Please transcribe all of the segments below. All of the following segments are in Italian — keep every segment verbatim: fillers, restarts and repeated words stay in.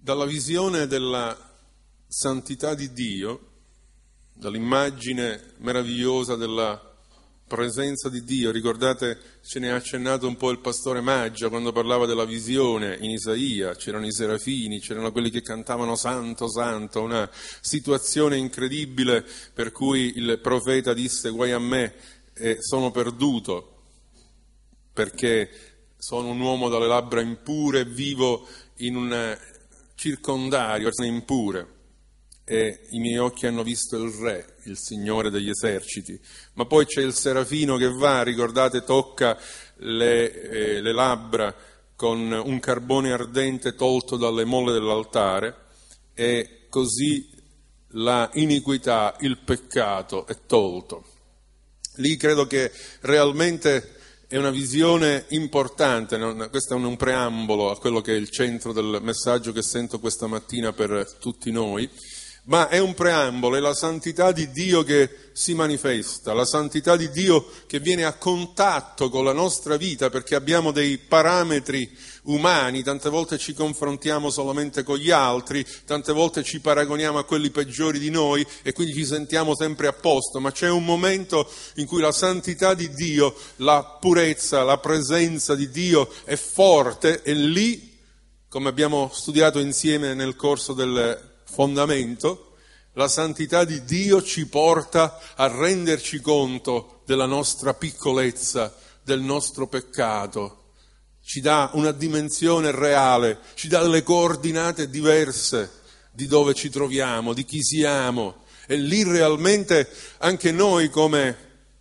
Dalla visione della santità di Dio, dall'immagine meravigliosa della presenza di Dio, ricordate, ce ne ha accennato un po' il pastore Maggia quando parlava della visione in Isaia, c'erano i serafini, c'erano quelli che cantavano Santo, Santo, una situazione incredibile per cui il profeta disse: guai a me, eh, sono perduto, perché sono un uomo dalle labbra impure, vivo in un circondario impure, e i miei occhi hanno visto il Re, il Signore degli eserciti. Ma poi c'è il serafino che va, ricordate, tocca le, eh, le labbra con un carbone ardente tolto dalle molle dell'altare, e così la iniquità, il peccato è tolto. Lì credo che realmente è una visione importante, non? Questo è un, un preambolo a quello che è il centro del messaggio che sento questa mattina per tutti noi, ma è un preambolo, è la santità di Dio che si manifesta, la santità di Dio che viene a contatto con la nostra vita, perché abbiamo dei parametri umani, tante volte ci confrontiamo solamente con gli altri, tante volte ci paragoniamo a quelli peggiori di noi e quindi ci sentiamo sempre a posto, ma c'è un momento in cui la santità di Dio, la purezza, la presenza di Dio è forte, e lì, come abbiamo studiato insieme nel corso del fondamento, la santità di Dio ci porta a renderci conto della nostra piccolezza, del nostro peccato. Ci dà una dimensione reale, ci dà delle coordinate diverse di dove ci troviamo, di chi siamo. E lì realmente anche noi, come,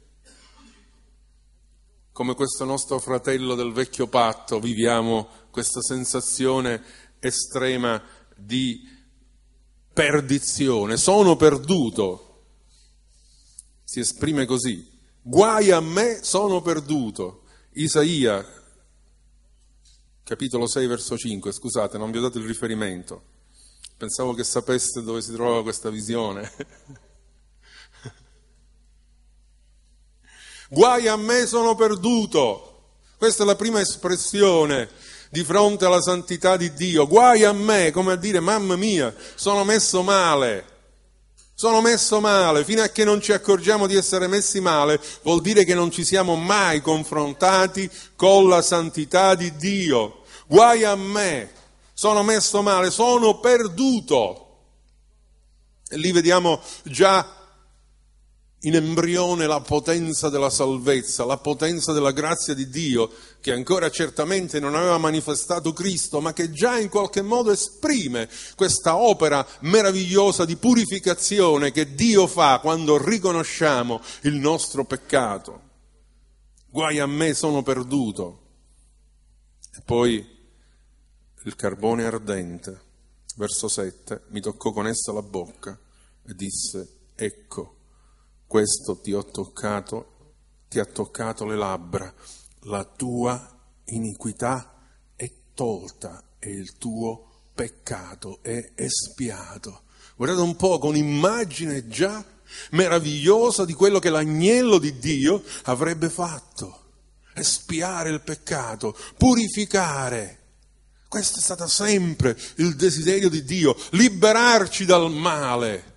come questo nostro fratello del vecchio patto, viviamo questa sensazione estrema di perdizione. Sono perduto. Si esprime così. Guai a me, sono perduto. Isaia capitolo sei, verso cinque, scusate, non vi ho dato il riferimento. Pensavo che sapeste dove si trova questa visione. Guai a me, sono perduto. Questa è la prima espressione di fronte alla santità di Dio. Guai a me, come a dire, mamma mia, sono messo male. Sono messo male, fino a che non ci accorgiamo di essere messi male, vuol dire che non ci siamo mai confrontati con la santità di Dio. Guai a me, sono messo male, sono perduto. E lì vediamo già in embrione la potenza della salvezza, la potenza della grazia di Dio, che ancora certamente non aveva manifestato Cristo, ma che già in qualche modo esprime questa opera meravigliosa di purificazione che Dio fa quando riconosciamo il nostro peccato. Guai a me, sono perduto. E poi il carbone ardente, verso sette, mi toccò con esso la bocca e disse: ecco, questo ti ho toccato, ti ha toccato le labbra, la tua iniquità è tolta e il tuo peccato è espiato. Guardate un po', con immagine già meravigliosa di quello che l'agnello di Dio avrebbe fatto: espiare il peccato, purificare. Questo è stato sempre il desiderio di Dio, liberarci dal male.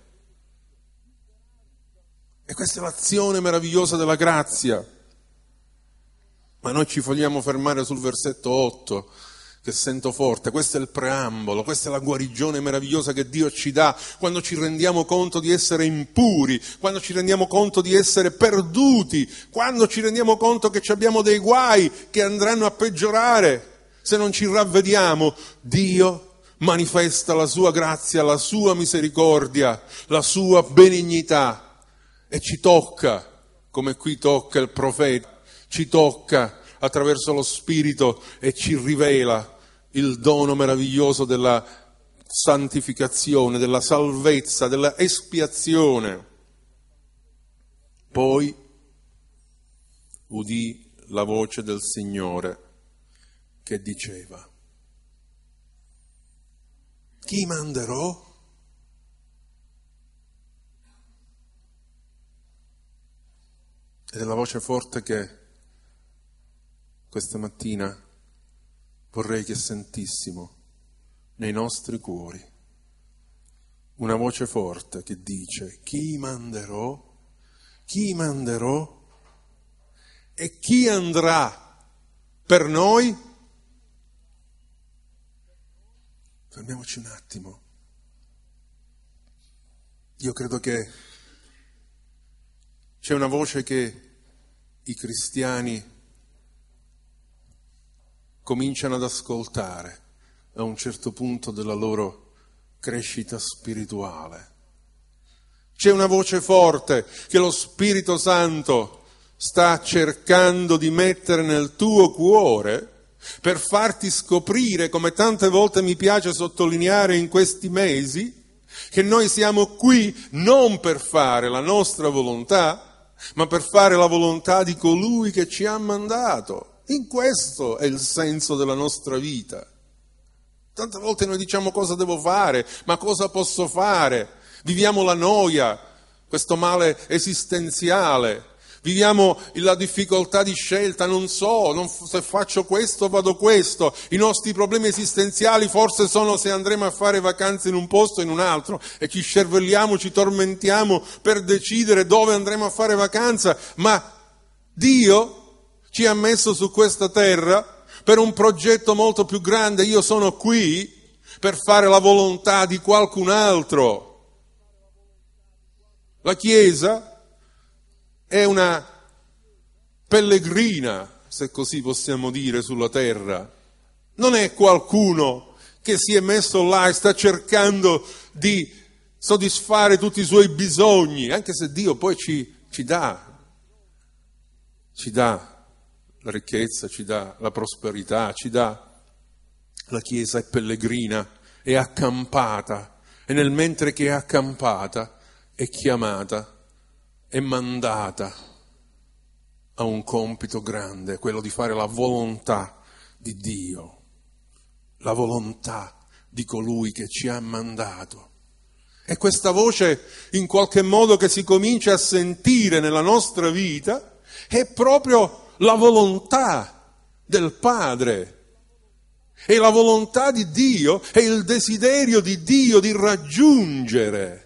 E questa è l'azione meravigliosa della grazia. Ma noi ci vogliamo fermare sul versetto otto, che sento forte. Questo è il preambolo, questa è la guarigione meravigliosa che Dio ci dà quando ci rendiamo conto di essere impuri, quando ci rendiamo conto di essere perduti, quando ci rendiamo conto che abbiamo dei guai che andranno a peggiorare se non ci ravvediamo. Dio manifesta la sua grazia, la sua misericordia, la sua benignità. E ci tocca, come qui tocca il profeta, ci tocca attraverso lo Spirito e ci rivela il dono meraviglioso della santificazione, della salvezza, della espiazione. Poi udì la voce del Signore che diceva: chi manderò? Ed è la voce forte che questa mattina vorrei che sentissimo. nei nostri cuori. Una voce forte che dice: chi manderò? Chi manderò? E chi andrà per noi? Fermiamoci un attimo. Io credo che c'è una voce che i cristiani cominciano ad ascoltare a un certo punto della loro crescita spirituale. C'è una voce forte che lo Spirito Santo sta cercando di mettere nel tuo cuore per farti scoprire, come tante volte mi piace sottolineare in questi mesi, che noi siamo qui non per fare la nostra volontà, ma per fare la volontà di colui che ci ha mandato. In questo è il senso della nostra vita. Tante volte noi diciamo: cosa devo fare? Ma cosa posso fare? Viviamo la noia, questo male esistenziale. Viviamo la difficoltà di scelta, non so, non, se faccio questo vado questo. I nostri problemi esistenziali forse sono se andremo a fare vacanze in un posto o in un altro, e ci scervelliamo, ci tormentiamo per decidere dove andremo a fare vacanza. Ma Dio ci ha messo su questa terra per un progetto molto più grande. Io sono qui per fare la volontà di qualcun altro. La Chiesa è una pellegrina, se così possiamo dire, sulla terra. Non è qualcuno che si è messo là e sta cercando di soddisfare tutti i suoi bisogni, anche se Dio poi ci, ci dà, ci dà la ricchezza, ci dà la prosperità, ci dà. La Chiesa è pellegrina, è accampata, e nel mentre che è accampata è chiamata, è mandata a un compito grande, quello di fare la volontà di Dio, la volontà di colui che ci ha mandato. E questa voce, in qualche modo, che si comincia a sentire nella nostra vita, è proprio la volontà del Padre. E la volontà di Dio è il desiderio di Dio di raggiungere,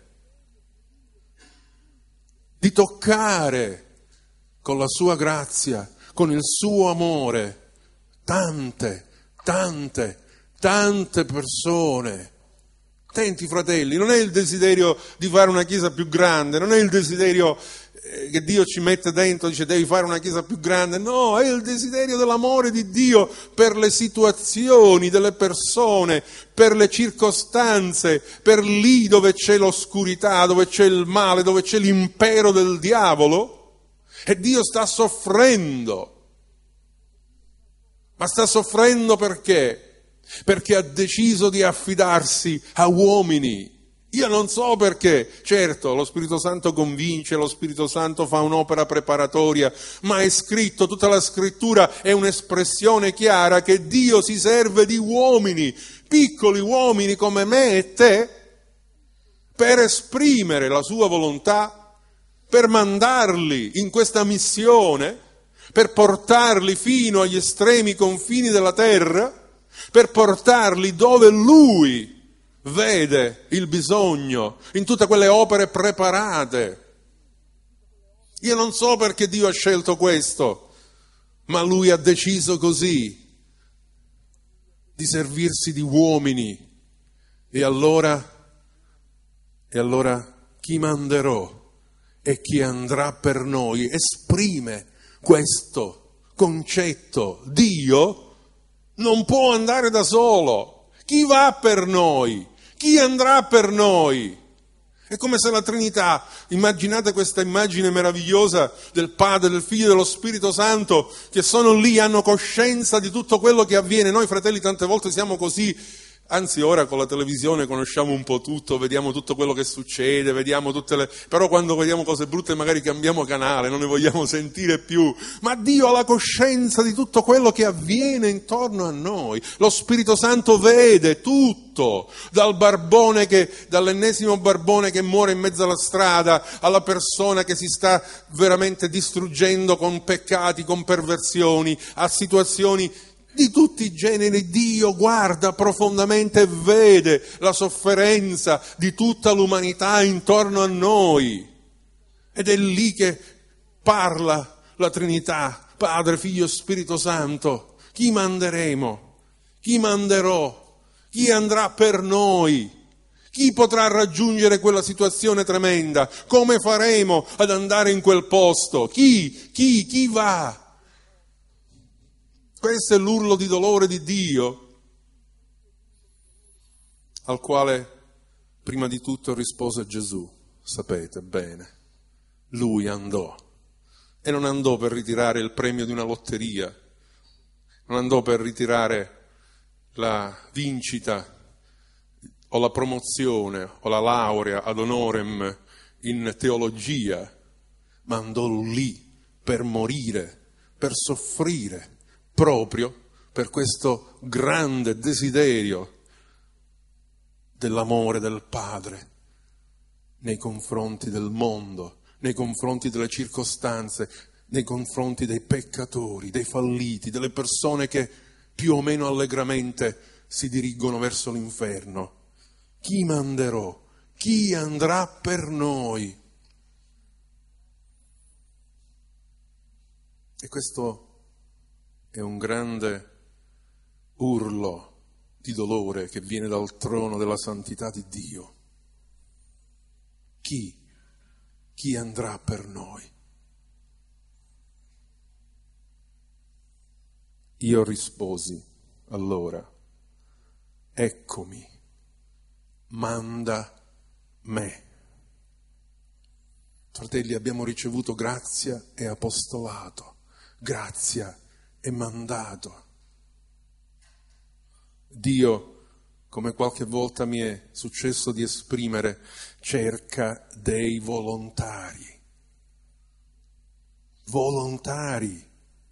di toccare con la sua grazia, con il suo amore, tante, tante, tante persone. Attenti, fratelli, non è il desiderio di fare una chiesa più grande, non è il desiderio che Dio ci mette dentro, dice devi fare una chiesa più grande, no, è il desiderio dell'amore di Dio per le situazioni delle persone, per le circostanze, per lì dove c'è l'oscurità, dove c'è il male, dove c'è l'impero del diavolo, e Dio sta soffrendo. Ma sta soffrendo perché? Perché ha deciso di affidarsi a uomini. Io non so perché, certo, lo Spirito Santo convince, lo Spirito Santo fa un'opera preparatoria, ma è scritto, tutta la scrittura è un'espressione chiara che Dio si serve di uomini, piccoli uomini come me e te, per esprimere la sua volontà, per mandarli in questa missione, per portarli fino agli estremi confini della terra, per portarli dove Lui vede il bisogno, in tutte quelle opere preparate. Io non so perché Dio ha scelto questo, ma Lui ha deciso così, di servirsi di uomini. E allora, e allora chi manderò e chi andrà per noi esprime questo concetto. Dio non può andare da solo. Chi va per noi? Chi andrà per noi? È come se la Trinità, immaginate questa immagine meravigliosa del Padre, del Figlio e dello Spirito Santo, che sono lì, hanno coscienza di tutto quello che avviene. Noi fratelli tante volte siamo così, anzi ora con la televisione conosciamo un po' tutto, vediamo tutto quello che succede, vediamo tutte le... però quando vediamo cose brutte magari cambiamo canale, non ne vogliamo sentire più. Ma Dio ha la coscienza di tutto quello che avviene intorno a noi. Lo Spirito Santo vede tutto, dal barbone che, dall'ennesimo barbone che muore in mezzo alla strada, alla persona che si sta veramente distruggendo con peccati, con perversioni, a situazioni di tutti i generi. Dio guarda profondamente e vede la sofferenza di tutta l'umanità intorno a noi. Ed è lì che parla la Trinità, Padre, Figlio e Spirito Santo. Chi manderemo? Chi manderò? Chi andrà per noi? Chi potrà raggiungere quella situazione tremenda? Come faremo ad andare in quel posto? Chi? Chi? Chi va? Questo è l'urlo di dolore di Dio, al quale prima di tutto rispose Gesù. Sapete bene, lui andò. E non andò per ritirare il premio di una lotteria, non andò per ritirare la vincita o la promozione o la laurea ad honorem in teologia, ma andò lì per morire, per soffrire, proprio per questo grande desiderio dell'amore del Padre nei confronti del mondo, nei confronti delle circostanze, nei confronti dei peccatori, dei falliti, delle persone che più o meno allegramente si dirigono verso l'inferno. Chi manderò? Chi andrà per noi? E questo è un grande urlo di dolore che viene dal trono della santità di Dio. Chi? Chi andrà per noi? Io risposi allora, eccomi, manda me. Fratelli, abbiamo ricevuto grazia e apostolato, grazia e mandato. Dio, come qualche volta mi è successo di esprimere, cerca dei volontari. Volontari.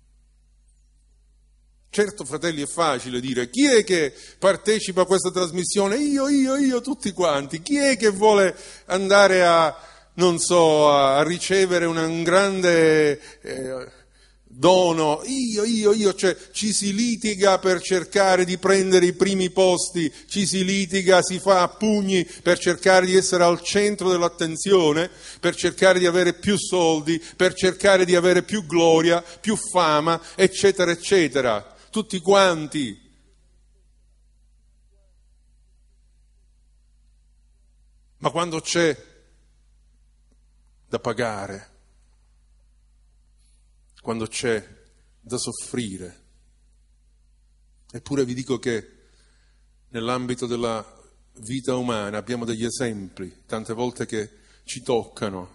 Certo, fratelli, è facile dire chi è che partecipa a questa trasmissione? Io, io, io, tutti quanti. Chi è che vuole andare a, non so, a ricevere una, un grande eh, dono? Io, io, io. Cioè, ci si litiga per cercare di prendere i primi posti, ci si litiga, si fa a pugni per cercare di essere al centro dell'attenzione, per cercare di avere più soldi, per cercare di avere più gloria, più fama, eccetera, eccetera. Tutti quanti. Ma quando c'è da pagare, quando c'è da soffrire, eppure vi dico che nell'ambito della vita umana abbiamo degli esempi, tante volte che ci toccano,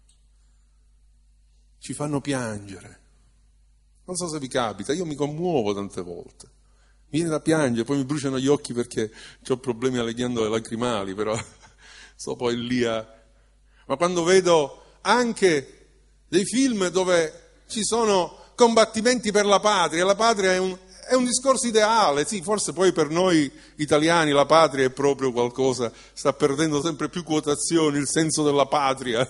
ci fanno piangere. Non so se vi capita, io mi commuovo tante volte. Mi viene da piangere, poi mi bruciano gli occhi perché ho problemi alle ghiandole lacrimali, però sto poi lì a... Ma quando vedo anche dei film dove ci sono combattimenti per la patria, la patria è un, è un discorso ideale, sì, forse poi per noi italiani la patria è proprio qualcosa, sta perdendo sempre più quotazioni il senso della patria,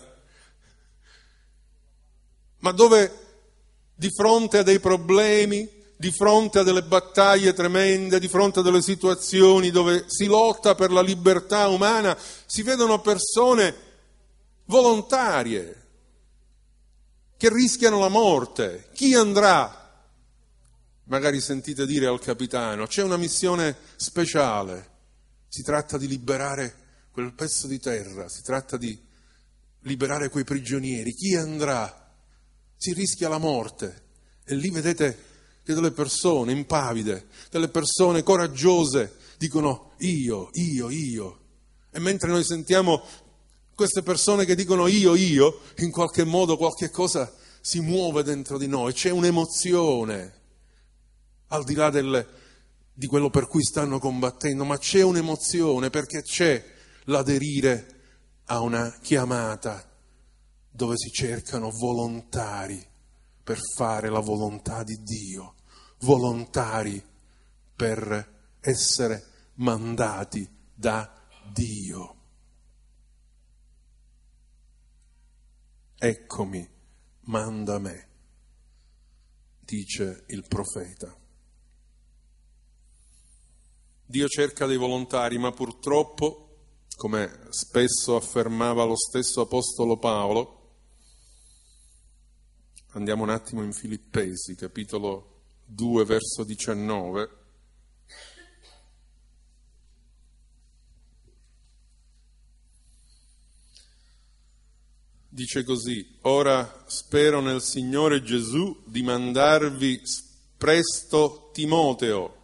ma dove di fronte a dei problemi, di fronte a delle battaglie tremende, di fronte a delle situazioni dove si lotta per la libertà umana, si vedono persone volontarie che rischiano la morte. Chi andrà? Magari sentite dire al capitano, c'è una missione speciale, si tratta di liberare quel pezzo di terra, si tratta di liberare quei prigionieri. Chi andrà? Si rischia la morte e lì vedete che delle persone impavide, delle persone coraggiose dicono io, io, io. E mentre noi sentiamo queste persone che dicono io, io, in qualche modo qualche cosa si muove dentro di noi, c'è un'emozione, al di là del, di quello per cui stanno combattendo, ma c'è un'emozione perché c'è l'aderire a una chiamata dove si cercano volontari per fare la volontà di Dio, volontari per essere mandati da Dio. Eccomi, manda me, dice il profeta. Dio cerca dei volontari, ma purtroppo, come spesso affermava lo stesso Apostolo Paolo, andiamo un attimo in Filippesi, capitolo due, verso diciannove. Dice così: ora spero nel Signore Gesù di mandarvi presto Timoteo,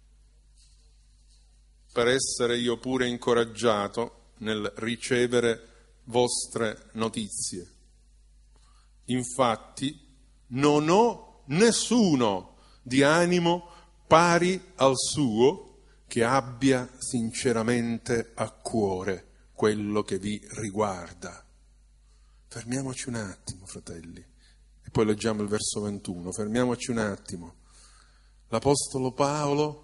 per essere io pure incoraggiato nel ricevere vostre notizie. Infatti non ho nessuno di animo pari al suo che abbia sinceramente a cuore quello che vi riguarda. Fermiamoci un attimo, fratelli, e poi leggiamo il verso ventuno. Fermiamoci un attimo. L'Apostolo Paolo,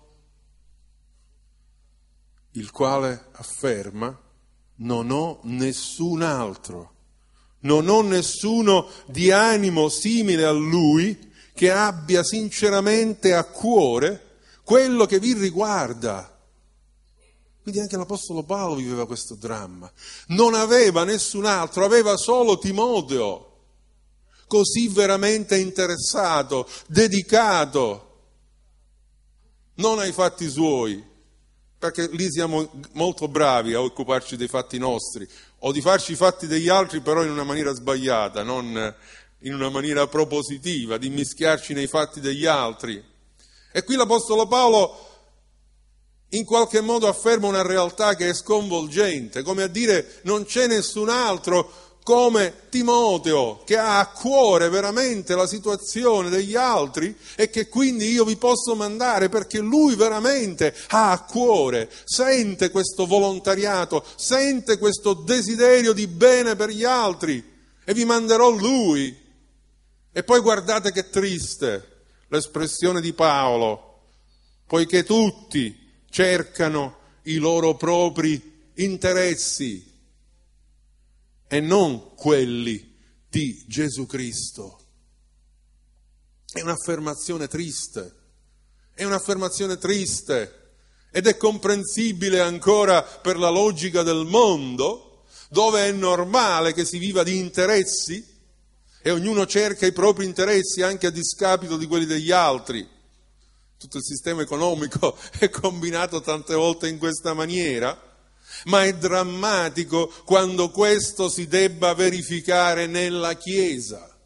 il quale afferma: non ho nessun altro, non ho nessuno di animo simile a lui che abbia sinceramente a cuore quello che vi riguarda. Quindi anche l'Apostolo Paolo viveva questo dramma. Non aveva nessun altro, aveva solo Timoteo, così veramente interessato, dedicato, non ai fatti suoi, perché lì siamo molto bravi a occuparci dei fatti nostri, o di farci i fatti degli altri però in una maniera sbagliata, non in una maniera propositiva, di mischiarci nei fatti degli altri. E qui l'Apostolo Paolo in qualche modo afferma una realtà che è sconvolgente, come a dire: non c'è nessun altro come Timoteo che ha a cuore veramente la situazione degli altri e che quindi io vi posso mandare, perché lui veramente ha a cuore, sente questo volontariato, sente questo desiderio di bene per gli altri, e vi manderò lui. E poi guardate che triste l'espressione di Paolo: poiché tutti cercano i loro propri interessi e non quelli di Gesù Cristo. È un'affermazione triste, è un'affermazione triste ed è comprensibile ancora per la logica del mondo, dove è normale che si viva di interessi e ognuno cerca i propri interessi anche a discapito di quelli degli altri. Tutto il sistema economico è combinato tante volte in questa maniera, ma è drammatico quando questo si debba verificare nella Chiesa.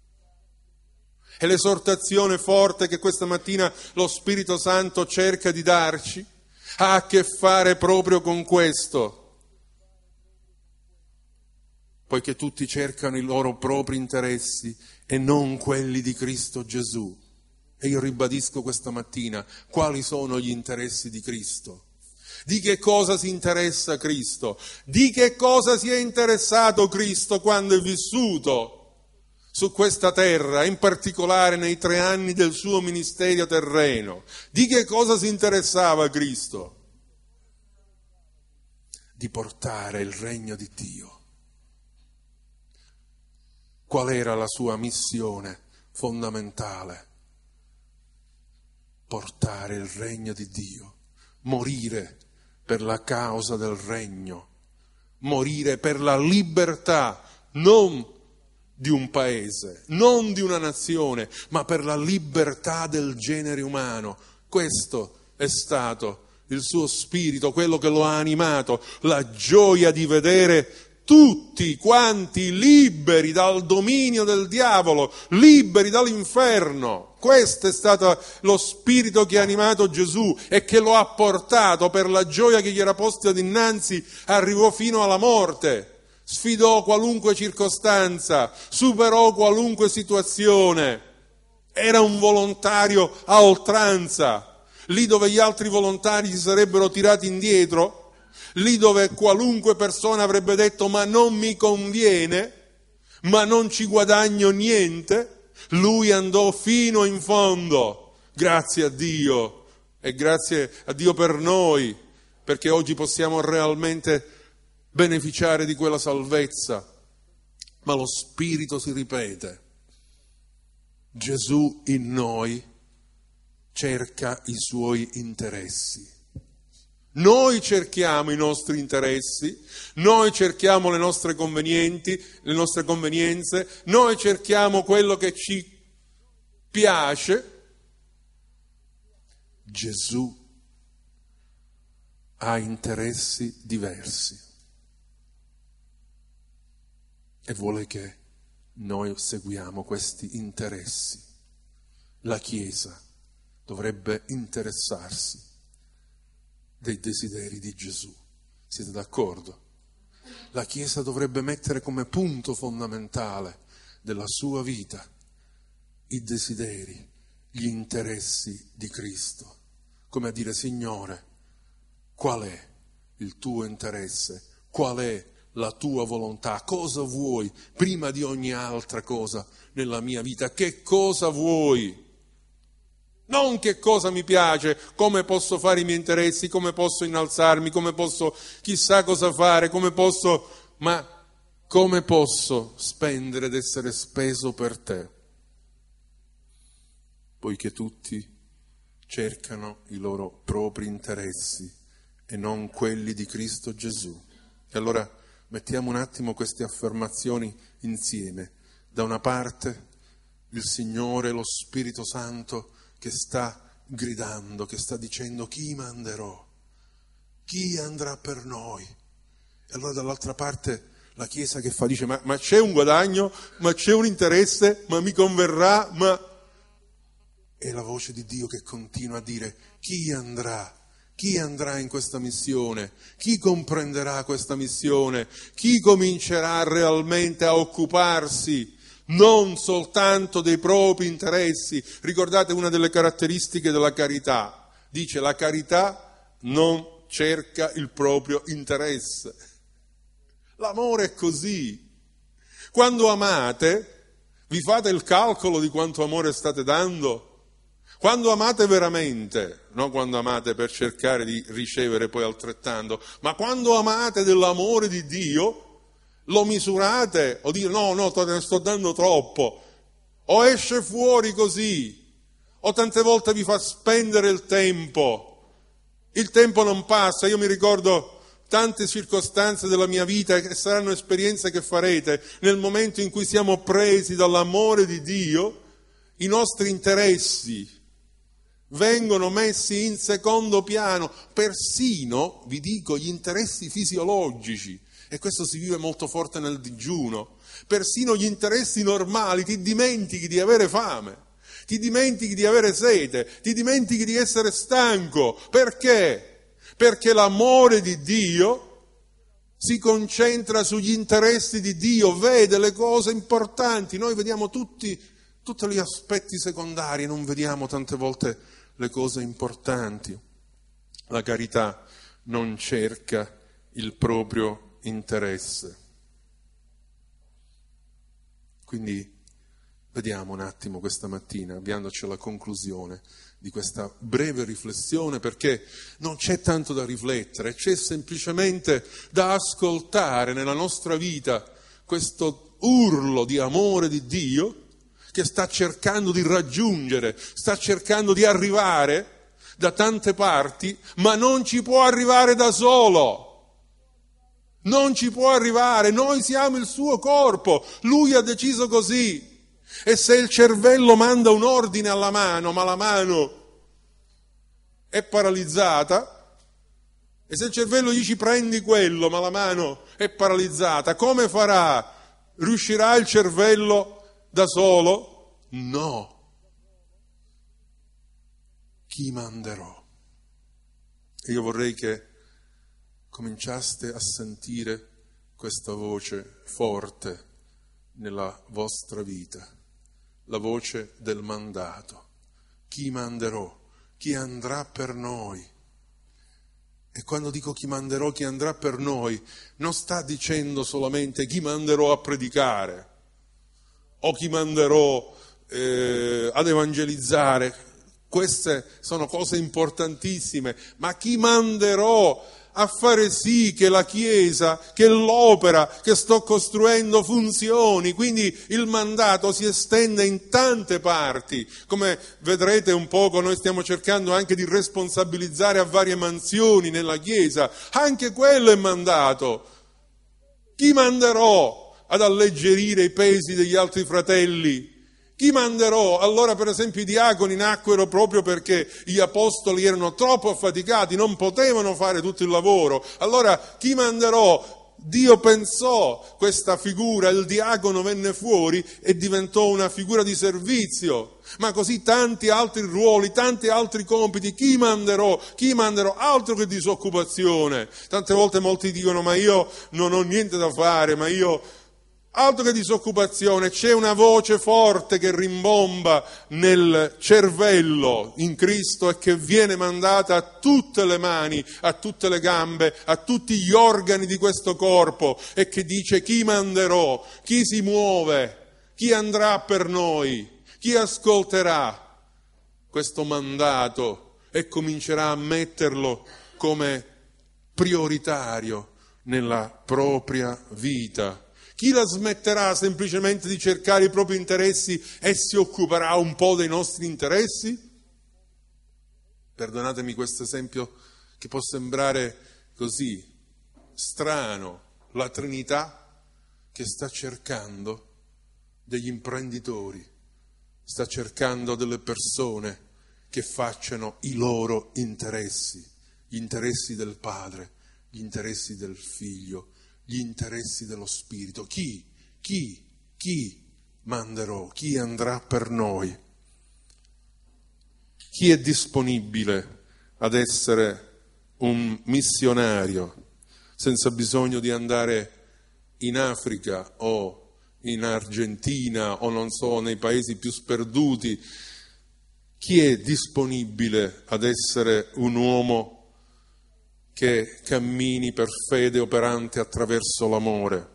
E l'esortazione forte che questa mattina lo Spirito Santo cerca di darci ha a che fare proprio con questo. Poiché tutti cercano i loro propri interessi e non quelli di Cristo Gesù. E io ribadisco questa mattina: quali sono gli interessi di Cristo? Di che cosa si interessa Cristo? Di che cosa si è interessato Cristo quando è vissuto su questa terra, in particolare nei tre anni del suo ministero terreno? Di che cosa si interessava Cristo? Di portare il regno di Dio. Qual era la sua missione fondamentale? Portare il regno di Dio, morire per la causa del regno, morire per la libertà non di un paese, non di una nazione, ma per la libertà del genere umano. Questo è stato il suo spirito, quello che lo ha animato, la gioia di vedere tutti quanti liberi dal dominio del diavolo, liberi dall'inferno. Questo è stato lo spirito che ha animato Gesù e che lo ha portato, per la gioia che gli era posta dinanzi, arrivò fino alla morte, sfidò qualunque circostanza, superò qualunque situazione. Era un volontario a oltranza, lì dove gli altri volontari si sarebbero tirati indietro, lì dove qualunque persona avrebbe detto ma non mi conviene, ma non ci guadagno niente, lui andò fino in fondo. Grazie a Dio e grazie a Dio per noi, perché oggi possiamo realmente beneficiare di quella salvezza. Ma lo Spirito si ripete: Gesù in noi cerca i suoi interessi. Noi cerchiamo i nostri interessi, noi cerchiamo le nostre convenienti, le nostre convenienze, noi cerchiamo quello che ci piace. Gesù ha interessi diversi e vuole che noi seguiamo questi interessi. La Chiesa dovrebbe interessarsi dei desideri di Gesù. Siete d'accordo? La Chiesa dovrebbe mettere come punto fondamentale della sua vita i desideri, gli interessi di Cristo. Come a dire: Signore, qual è il tuo interesse? Qual è la tua volontà? Cosa vuoi prima di ogni altra cosa nella mia vita? Che cosa vuoi? Non che cosa mi piace, come posso fare i miei interessi, come posso innalzarmi, come posso chissà cosa fare, come posso, ma come posso spendere ed essere speso per te? Poiché tutti cercano i loro propri interessi e non quelli di Cristo Gesù. E allora mettiamo un attimo queste affermazioni insieme. Da una parte il Signore, lo Spirito Santo, che sta gridando, che sta dicendo: chi manderò? Chi andrà per noi? E allora dall'altra parte la Chiesa che fa, dice: ma, ma c'è un guadagno, ma c'è un interesse, ma mi converrà, ma... E la voce di Dio che continua a dire: chi andrà? Chi andrà in questa missione? Chi comprenderà questa missione? Chi comincerà realmente a occuparsi non soltanto dei propri interessi? Ricordate una delle caratteristiche della carità. Dice: la carità non cerca il proprio interesse. L'amore è così. Quando amate, vi fate il calcolo di quanto amore state dando? Quando amate veramente, non quando amate per cercare di ricevere poi altrettanto, ma quando amate dell'amore di Dio, lo misurate o dite: no, no, te ne sto dando troppo, o esce fuori così, o tante volte vi fa spendere il tempo. Il tempo non passa. Io mi ricordo tante circostanze della mia vita, che saranno esperienze che farete, nel momento in cui siamo presi dall'amore di Dio, i nostri interessi vengono messi in secondo piano, persino, vi dico, gli interessi fisiologici, e questo si vive molto forte nel digiuno. Persino gli interessi normali, ti dimentichi di avere fame, ti dimentichi di avere sete, ti dimentichi di essere stanco. Perché? Perché l'amore di Dio si concentra sugli interessi di Dio, vede le cose importanti. Noi vediamo tutti, tutti gli aspetti secondari, non vediamo tante volte le cose importanti. La carità non cerca il proprio interesse. Quindi vediamo un attimo questa mattina, avviandoci alla conclusione di questa breve riflessione, perché non c'è tanto da riflettere, c'è semplicemente da ascoltare nella nostra vita questo urlo di amore di Dio che sta cercando di raggiungere, sta cercando di arrivare da tante parti, ma non ci può arrivare da solo. Non ci può arrivare, noi siamo il suo corpo, lui ha deciso così. E se il cervello manda un ordine alla mano, ma la mano è paralizzata, e se il cervello dice prendi quello, ma la mano è paralizzata, come farà? Riuscirà il cervello da solo? No. Chi manderò? E io vorrei che cominciaste a sentire questa voce forte nella vostra vita, la voce del mandato. Chi manderò? Chi andrà per noi? E quando dico chi manderò, chi andrà per noi, non sta dicendo solamente chi manderò a predicare o chi manderò eh, ad evangelizzare. Queste sono cose importantissime, ma chi manderò a fare sì che la Chiesa, che l'opera che sto costruendo funzioni, quindi il mandato si estende in tante parti. Come vedrete un poco, noi stiamo cercando anche di responsabilizzare a varie mansioni nella Chiesa, anche quello è mandato. Chi manderò ad alleggerire i pesi degli altri fratelli? Chi manderò? Allora per esempio i diaconi nacquero proprio perché gli apostoli erano troppo affaticati, non potevano fare tutto il lavoro. Allora chi manderò? Dio pensò questa figura, il diacono venne fuori e diventò una figura di servizio. Ma così tanti altri ruoli, tanti altri compiti, chi manderò? Chi manderò? Altro che disoccupazione. Tante volte molti dicono ma io non ho niente da fare, ma io... Altro che disoccupazione, c'è una voce forte che rimbomba nel cervello in Cristo e che viene mandata a tutte le mani, a tutte le gambe, a tutti gli organi di questo corpo e che dice chi manderò, chi si muove, chi andrà per noi, chi ascolterà questo mandato e comincerà a metterlo come prioritario nella propria vita. Chi la smetterà semplicemente di cercare i propri interessi e si occuperà un po' dei nostri interessi? Perdonatemi questo esempio che può sembrare così strano. La Trinità che sta cercando degli imprenditori, sta cercando delle persone che facciano i loro interessi, gli interessi del Padre, gli interessi del Figlio, gli interessi dello Spirito. Chi? Chi? Chi manderò? Chi andrà per noi? Chi è disponibile ad essere un missionario senza bisogno di andare in Africa o in Argentina o non so, nei paesi più sperduti? Chi è disponibile ad essere un uomo che cammini per fede operante attraverso l'amore?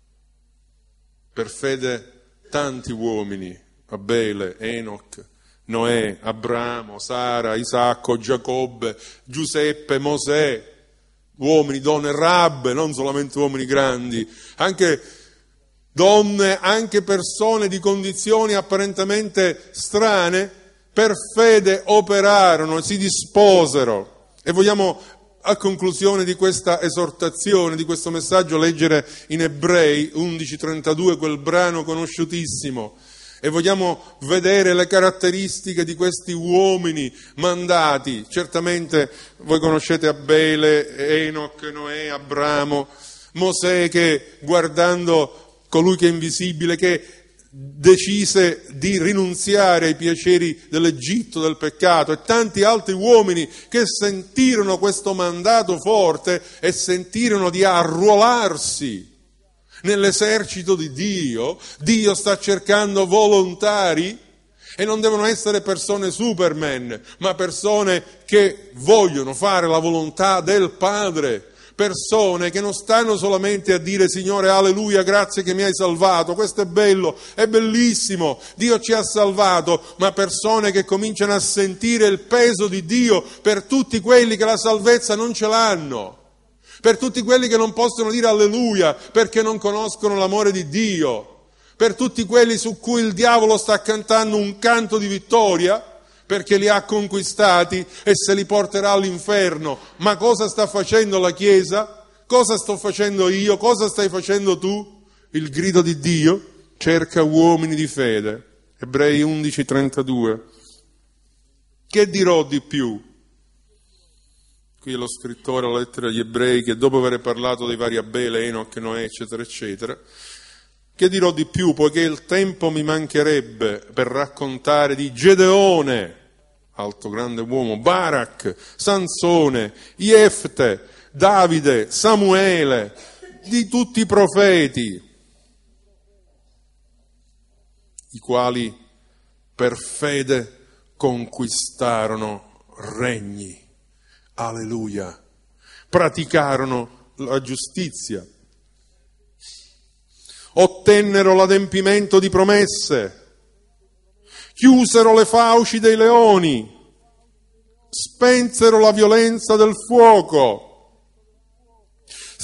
Per fede tanti uomini, Abele, Enoch, Noè, Abramo, Sara, Isacco, Giacobbe, Giuseppe, Mosè, uomini, donne, Rabbe, non solamente uomini grandi, anche donne, anche persone di condizioni apparentemente strane, per fede operarono, si disposero. E vogliamo a conclusione di questa esortazione, di questo messaggio, leggere in Ebrei undici trentadue quel brano conosciutissimo e vogliamo vedere le caratteristiche di questi uomini mandati. Certamente voi conoscete Abele, Enoch, Noè, Abramo, Mosè che guardando colui che è invisibile, che decise di rinunziare ai piaceri dell'Egitto, del peccato, e tanti altri uomini che sentirono questo mandato forte e sentirono di arruolarsi nell'esercito di Dio. Dio sta cercando volontari e non devono essere persone superman, ma persone che vogliono fare la volontà del Padre. Persone che non stanno solamente a dire Signore alleluia, grazie che mi hai salvato, questo è bello, è bellissimo, Dio ci ha salvato, ma persone che cominciano a sentire il peso di Dio per tutti quelli che la salvezza non ce l'hanno, per tutti quelli che non possono dire alleluia perché non conoscono l'amore di Dio, per tutti quelli su cui il diavolo sta cantando un canto di vittoria perché li ha conquistati e se li porterà all'inferno. Ma cosa sta facendo la Chiesa? Cosa sto facendo io? Cosa stai facendo tu? Il grido di Dio cerca uomini di fede. Ebrei undici trentadue. Che dirò di più? Qui è lo scrittore alla lettera agli Ebrei che dopo aver parlato dei vari Abele, Enoch, Noè, eccetera, eccetera, che dirò di più, poiché il tempo mi mancherebbe per raccontare di Gedeone, alto grande uomo, Barak, Sansone, Jefte, Davide, Samuele, di tutti i profeti, i quali per fede conquistarono regni, alleluia, praticarono la giustizia, ottennero l'adempimento di promesse, chiusero le fauci dei leoni, spensero la violenza del fuoco,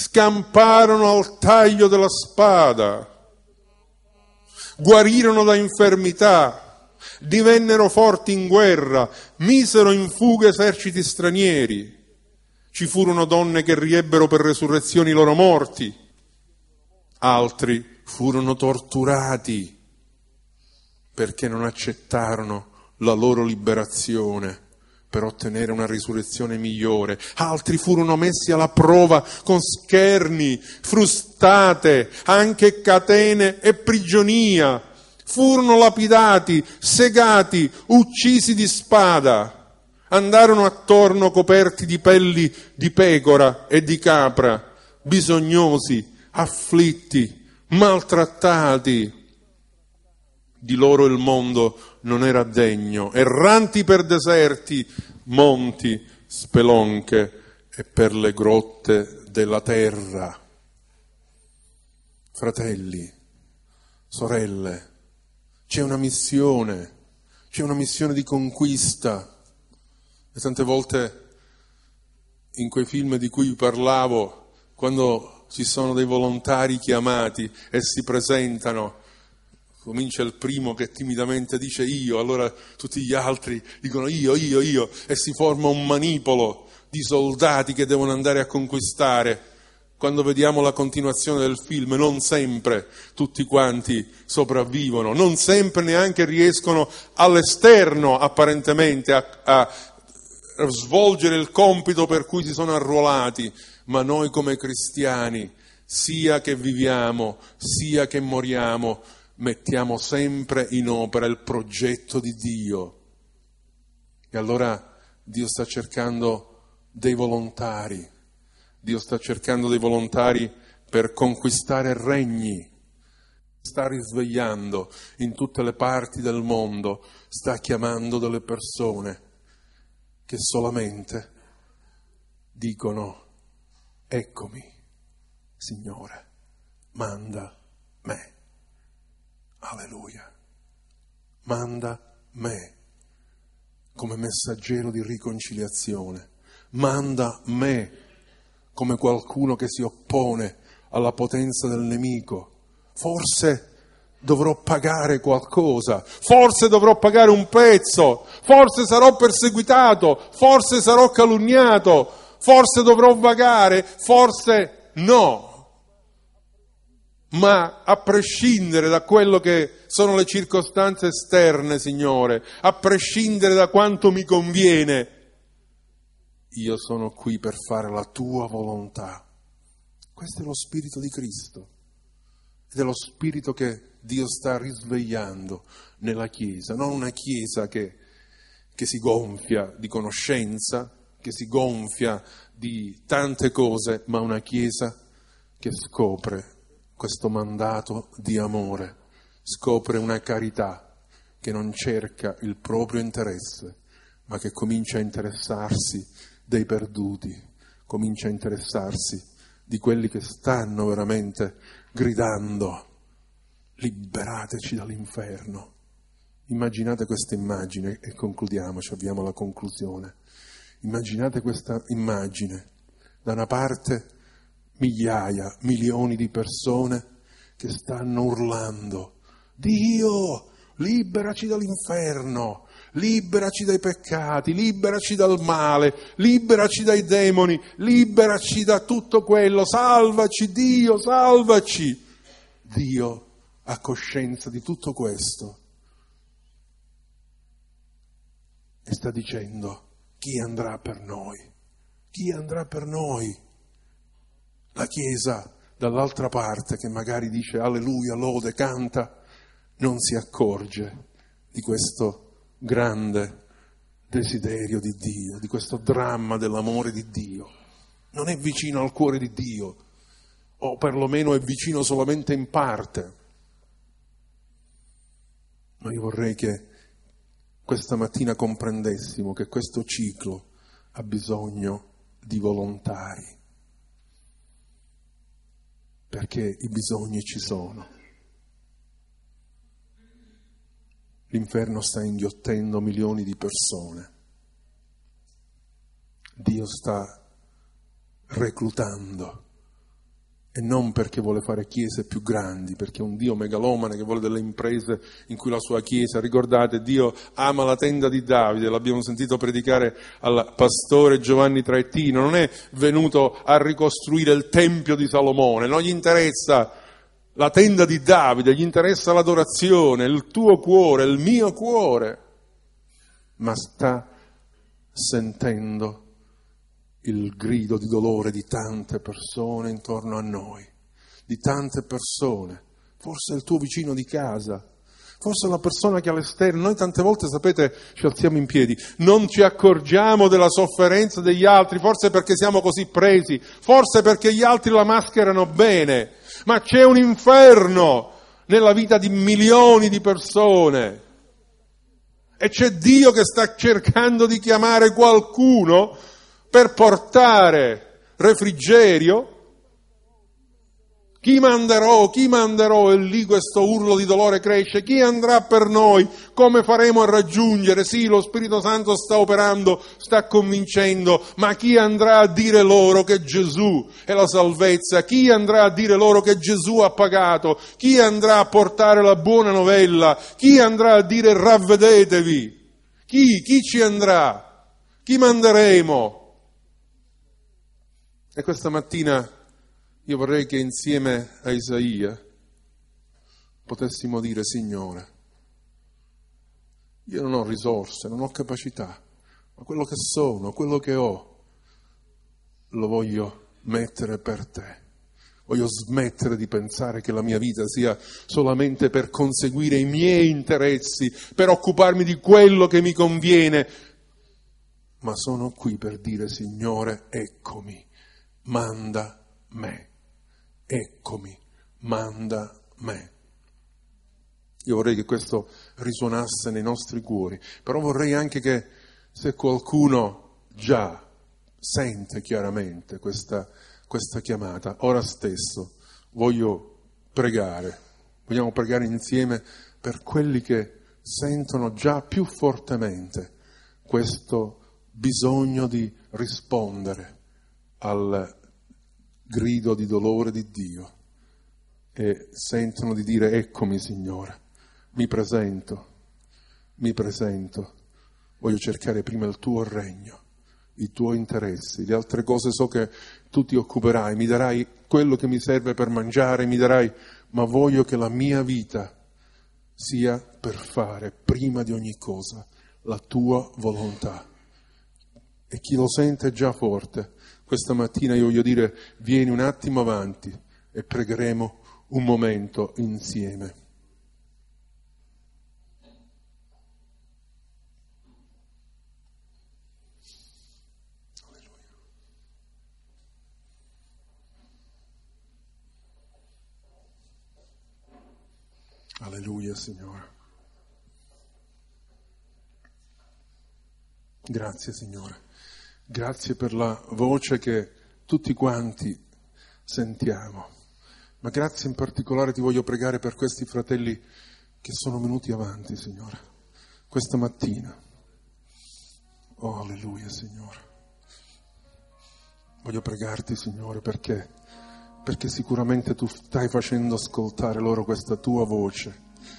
scamparono al taglio della spada, guarirono da infermità, divennero forti in guerra, misero in fuga eserciti stranieri. Ci furono donne che riebbero per resurrezione i loro morti, altri furono torturati perché non accettarono la loro liberazione per ottenere una risurrezione migliore. Altri furono messi alla prova con scherni, frustate, anche catene e prigionia. Furono lapidati, segati, uccisi di spada. Andarono attorno coperti di pelli di pecora e di capra, bisognosi, afflitti, maltrattati. Di loro il mondo non era degno, erranti per deserti, monti, spelonche e per le grotte della terra. Fratelli, sorelle, c'è una missione, c'è una missione di conquista. E tante volte in quei film di cui vi parlavo, quando ci sono dei volontari chiamati e si presentano, comincia il primo che timidamente dice io, allora tutti gli altri dicono io, io, io, e si forma un manipolo di soldati che devono andare a conquistare. Quando vediamo la continuazione del film, non sempre tutti quanti sopravvivono, non sempre neanche riescono all'esterno apparentemente a, a svolgere il compito per cui si sono arruolati, ma noi come cristiani, sia che viviamo, sia che moriamo, mettiamo sempre in opera il progetto di Dio. E allora Dio sta cercando dei volontari, Dio sta cercando dei volontari per conquistare regni, sta risvegliando in tutte le parti del mondo, sta chiamando delle persone che solamente dicono eccomi, Signore, manda me. Alleluia. Manda me come messaggero di riconciliazione. Manda me come qualcuno che si oppone alla potenza del nemico. Forse dovrò pagare qualcosa, forse dovrò pagare un prezzo, forse sarò perseguitato, forse sarò calunniato, forse dovrò vagare, forse no. Ma a prescindere da quello che sono le circostanze esterne, Signore, a prescindere da quanto mi conviene, io sono qui per fare la tua volontà. Questo è lo Spirito di Cristo ed è lo Spirito che Dio sta risvegliando nella Chiesa, non una Chiesa che, che si gonfia di conoscenza, che si gonfia di tante cose, ma una Chiesa che scopre questo mandato di amore, scopre una carità che non cerca il proprio interesse, ma che comincia a interessarsi dei perduti, comincia a interessarsi di quelli che stanno veramente gridando, liberateci dall'inferno. Immaginate questa immagine, e concludiamoci, abbiamo la conclusione. Immaginate questa immagine, da una parte migliaia, milioni di persone che stanno urlando, Dio, liberaci dall'inferno, liberaci dai peccati, liberaci dal male, liberaci dai demoni, liberaci da tutto quello, salvaci Dio, salvaci. Dio ha coscienza di tutto questo e sta dicendo, chi andrà per noi? Chi andrà per noi? La Chiesa dall'altra parte che magari dice alleluia, lode, canta, non si accorge di questo grande desiderio di Dio, di questo dramma dell'amore di Dio. Non è vicino al cuore di Dio, o perlomeno è vicino solamente in parte. Ma io vorrei che questa mattina comprendessimo che questo ciclo ha bisogno di volontari, perché i bisogni ci sono. L'inferno sta inghiottendo milioni di persone. Dio sta reclutando E non perché vuole fare chiese più grandi, perché è un Dio megalomane che vuole delle imprese in cui la sua chiesa, ricordate, Dio ama la tenda di Davide, l'abbiamo sentito predicare al pastore Giovanni Traettino, non è venuto a ricostruire il Tempio di Salomone, non gli interessa la tenda di Davide, gli interessa l'adorazione, il tuo cuore, il mio cuore, ma sta sentendo il grido di dolore di tante persone intorno a noi, di tante persone, forse il tuo vicino di casa, forse la persona che è all'esterno. Noi tante volte, sapete, ci alziamo in piedi, non ci accorgiamo della sofferenza degli altri, forse perché siamo così presi, forse perché gli altri la mascherano bene, ma c'è un inferno nella vita di milioni di persone e c'è Dio che sta cercando di chiamare qualcuno per portare refrigerio. Chi manderò? Chi manderò? E lì questo urlo di dolore cresce. Chi andrà per noi? Come faremo a raggiungere? Sì, lo Spirito Santo sta operando, sta convincendo, ma chi andrà a dire loro che Gesù è la salvezza? Chi andrà a dire loro che Gesù ha pagato? Chi andrà a portare la buona novella? Chi andrà a dire ravvedetevi? Chi? Chi ci andrà? Chi manderemo? E questa mattina io vorrei che insieme a Isaia potessimo dire: Signore, io non ho risorse, non ho capacità, ma quello che sono, quello che ho, lo voglio mettere per te. Voglio smettere di pensare che la mia vita sia solamente per conseguire i miei interessi, per occuparmi di quello che mi conviene, ma sono qui per dire: Signore, eccomi. Manda me, eccomi, manda me. Io vorrei che questo risuonasse nei nostri cuori, però vorrei anche che, se qualcuno già sente chiaramente questa, questa chiamata, ora stesso voglio pregare, vogliamo pregare insieme per quelli che sentono già più fortemente questo bisogno di rispondere al grido di dolore di Dio e sentono di dire: eccomi Signore, mi presento, mi presento, voglio cercare prima il tuo regno, i tuoi interessi, le altre cose so che tu ti occuperai, mi darai quello che mi serve per mangiare, mi darai, ma voglio che la mia vita sia per fare prima di ogni cosa la tua volontà. E chi lo sente già forte, questa mattina io voglio dire: vieni un attimo avanti e pregheremo un momento insieme. Alleluia. Alleluia, Signore. Grazie, Signore. Grazie per la voce che tutti quanti sentiamo, ma grazie in particolare ti voglio pregare per questi fratelli che sono venuti avanti, Signore, questa mattina. Oh, alleluia, Signore. Voglio pregarti, Signore, perché, perché sicuramente tu stai facendo ascoltare loro questa tua voce,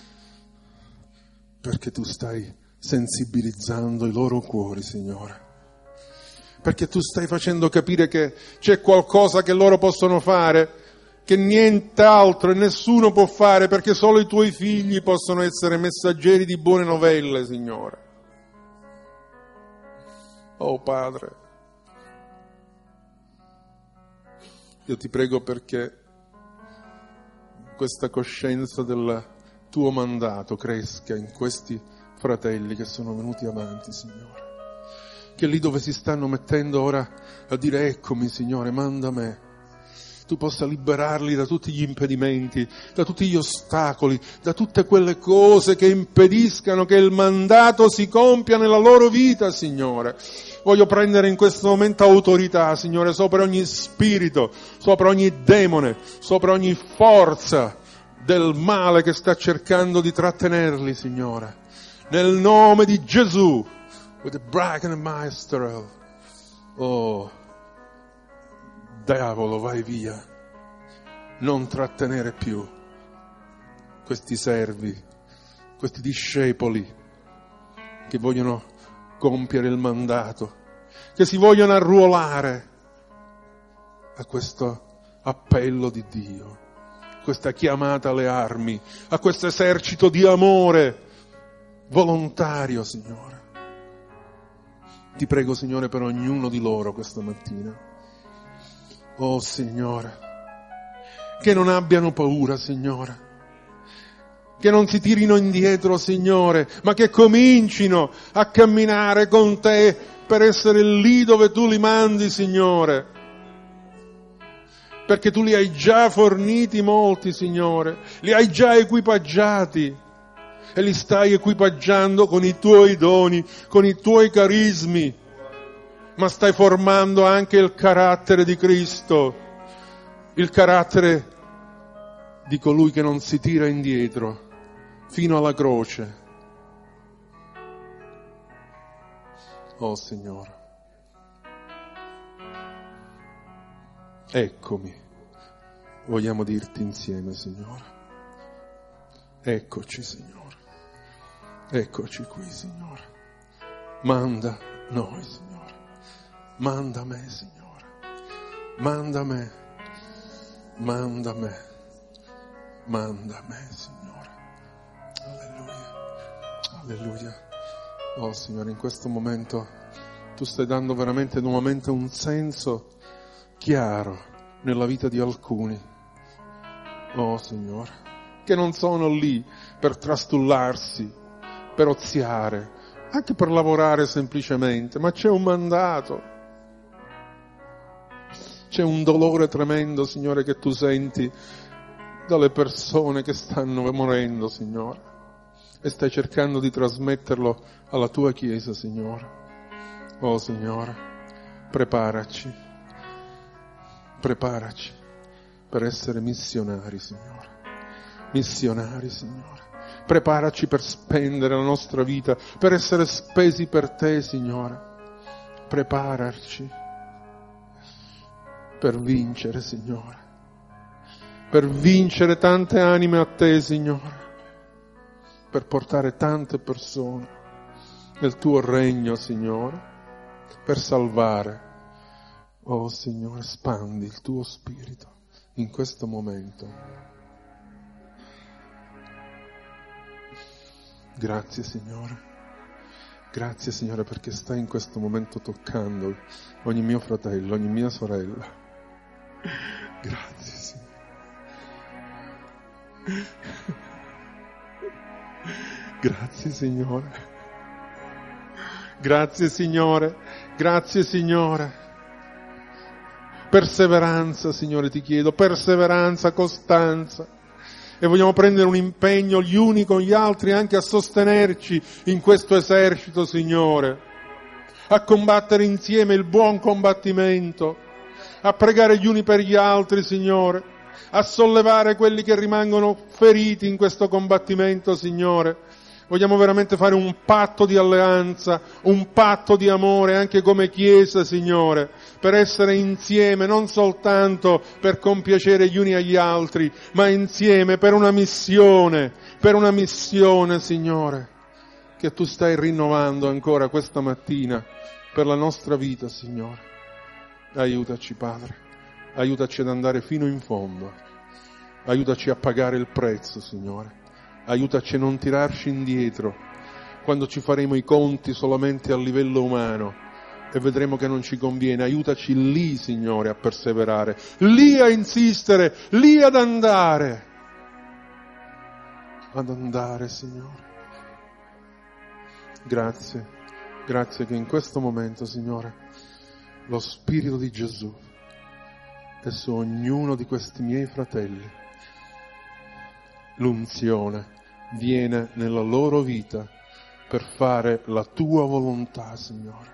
perché tu stai sensibilizzando i loro cuori, Signore. Perché tu stai facendo capire che c'è qualcosa che loro possono fare, che nient'altro e nessuno può fare, perché solo i tuoi figli possono essere messaggeri di buone novelle, Signore. Oh Padre, io ti prego perché questa coscienza del tuo mandato cresca in questi fratelli che sono venuti avanti, Signore. Che lì dove si stanno mettendo ora a dire: eccomi Signore, manda me, tu possa liberarli da tutti gli impedimenti, da tutti gli ostacoli, da tutte quelle cose che impediscano che il mandato si compia nella loro vita, Signore. Voglio prendere in questo momento autorità, Signore, sopra ogni spirito, sopra ogni demone, sopra ogni forza del male che sta cercando di trattenerli, Signore. Nel nome di Gesù. With the brag and the maestro. Oh, diavolo, vai via. non trattenere più questi servi, questi discepoli che vogliono compiere il mandato, che si vogliono arruolare a questo appello di Dio, questa chiamata alle armi, a questo esercito di amore volontario, Signore. Ti prego, Signore, per ognuno di loro questa mattina. Oh, Signore, che non abbiano paura, Signore, che non si tirino indietro, Signore, ma che comincino a camminare con Te per essere lì dove Tu li mandi, Signore. Perché Tu li hai già forniti molti, Signore, li hai già equipaggiati e li stai equipaggiando con i Tuoi doni, con i Tuoi carismi, ma stai formando anche il carattere di Cristo, il carattere di colui che non si tira indietro fino alla croce. Oh Signore, eccomi, vogliamo dirti insieme, Signore. Eccoci, Signore. Eccoci qui, Signore. Manda noi, Signore. Manda me, Signore. Manda me. Manda me. Manda me, Signore. Alleluia. Alleluia. Oh, Signore, in questo momento Tu stai dando veramente nuovamente un senso chiaro nella vita di alcuni. Oh, Signore, che non sono lì per trastullarsi, per oziare, anche per lavorare semplicemente, ma c'è un mandato, c'è un dolore tremendo, Signore, che Tu senti dalle persone che stanno morendo, Signore, e stai cercando di trasmetterlo alla Tua Chiesa, Signore. Oh, Signore, preparaci, preparaci per essere missionari, Signore, missionari, Signore. Preparaci per spendere la nostra vita, per essere spesi per Te, Signore. Preparaci per vincere, Signore. Per vincere tante anime a Te, Signore. Per portare tante persone nel Tuo regno, Signore. Per salvare. Oh, Signore, spandi il Tuo Spirito in questo momento. Grazie, Signore. Grazie, Signore, perché stai in questo momento toccando ogni mio fratello, ogni mia sorella. Grazie, Signore. Grazie, Signore. Grazie, Signore. Grazie, Signore. Perseveranza, Signore, ti chiedo. Perseveranza, costanza. E vogliamo prendere un impegno gli uni con gli altri anche a sostenerci in questo esercito, Signore, a combattere insieme il buon combattimento, a pregare gli uni per gli altri, Signore, a sollevare quelli che rimangono feriti in questo combattimento, Signore. Vogliamo veramente fare un patto di alleanza, un patto di amore anche come Chiesa, Signore, per essere insieme, non soltanto per compiacere gli uni agli altri, ma insieme per una missione, per una missione, Signore, che Tu stai rinnovando ancora questa mattina per la nostra vita, Signore. Aiutaci, Padre, aiutaci ad andare fino in fondo, aiutaci a pagare il prezzo, Signore. Aiutaci a non tirarci indietro quando ci faremo i conti solamente a livello umano e vedremo che non ci conviene. Aiutaci lì, Signore, a perseverare, lì a insistere, lì ad andare, ad andare, Signore. Grazie, grazie che in questo momento, Signore, lo Spirito di Gesù è su ognuno di questi miei fratelli. L'unzione viene nella loro vita per fare la Tua volontà, Signore.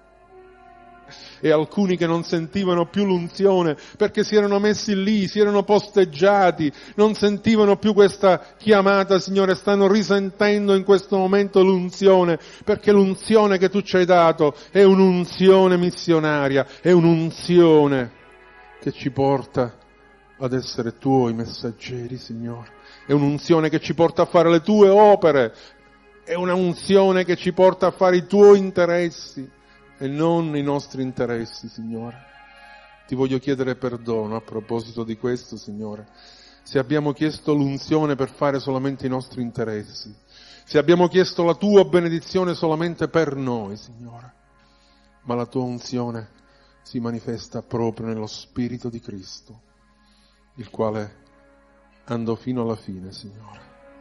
E alcuni che non sentivano più l'unzione perché si erano messi lì, si erano posteggiati, non sentivano più questa chiamata, Signore, stanno risentendo in questo momento l'unzione, perché l'unzione che Tu ci hai dato è un'unzione missionaria, è un'unzione che ci porta ad essere Tuoi messaggeri, Signore. È un'unzione che ci porta a fare le Tue opere, è una unzione che ci porta a fare i Tuoi interessi e non i nostri interessi, Signore. Ti voglio chiedere perdono a proposito di questo, Signore. Se abbiamo chiesto l'unzione per fare solamente i nostri interessi, se abbiamo chiesto la Tua benedizione solamente per noi, Signore, ma la Tua unzione si manifesta proprio nello Spirito di Cristo, il quale andò fino alla fine, Signore.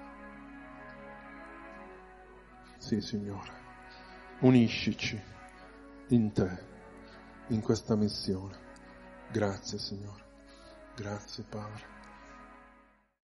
Sì, Signore, uniscici in Te, in questa missione. Grazie, Signore. Grazie, Padre.